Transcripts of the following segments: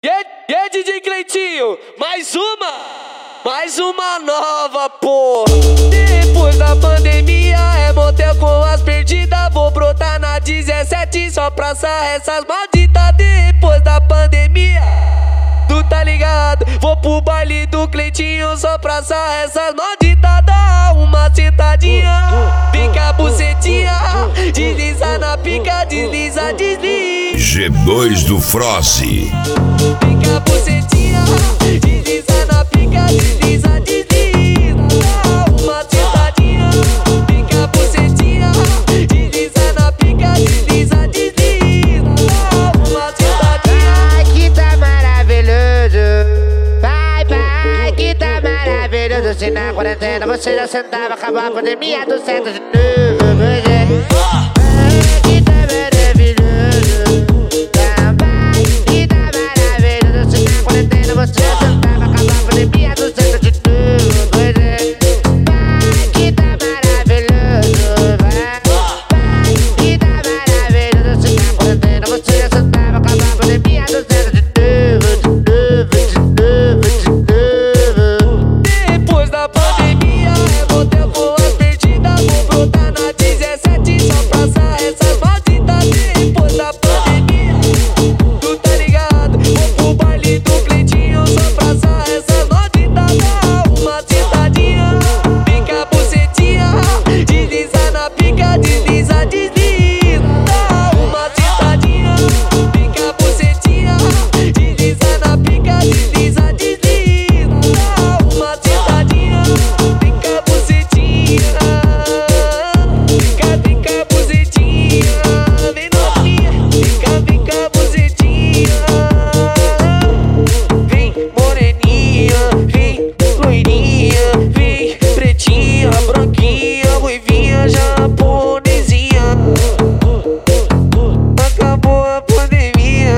E aí, DJ Cleitinho, mais uma nova, porra. Depois da pandemia é motel com as perdidas. Vou brotar na 17 só pra sarrar essas malditas. Depois da pandemia, tu tá ligado? Vou pro baile do Cleitinho só pra sarrar essas malditas. Dá uma sentadinha, pica a bucetinha, desliza na pica, desliza, desliza. G2 do Froze. Pica a bucetinha, desliza na pica, desliza, desliza. Uma sentadinha, pica a bucetinha, desliza na pica, desliza, desliza. Uma sentadinha. Vai que tá maravilhoso, vai que tá maravilhoso. Se na quarentena você já sentava, acabou a pandemia, tu senta de novo, vai que tá maravilhoso. Você sentava, acabou a pandemia, tu senta de novo, pois é. Vai que tá maravilhoso, vai que tá maravilhoso. Se na quarentena você já sentava, acabou a pandemia, tu senta de novo, de novo. Depois da pandemia é motel com as perdidas. Vou brotar na 17 só pra sarrar essas malditas. Depois da pandemia, tu tá ligado? Vou pro baile do Cleitinho só pra sarrar essas malditas. Dá uma sentadinha, pica a bucetinha, desliza na pica, desliza, desliza. Dá uma sentadinha, pica a bucetinha, desliza na pica, desliza, desliza. Dá uma sentadinha, pica a bucetinha, pica a bucetinha. Vem novinha, pica a bucetinha. Vem moreninha, vem loirinha, vem pretinha, branquinha, ruivinha, japonesinha. Acabou a pandemia.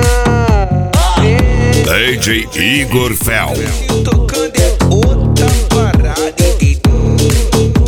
DJ Igor Fel. Tocando é outra parada, entendeu?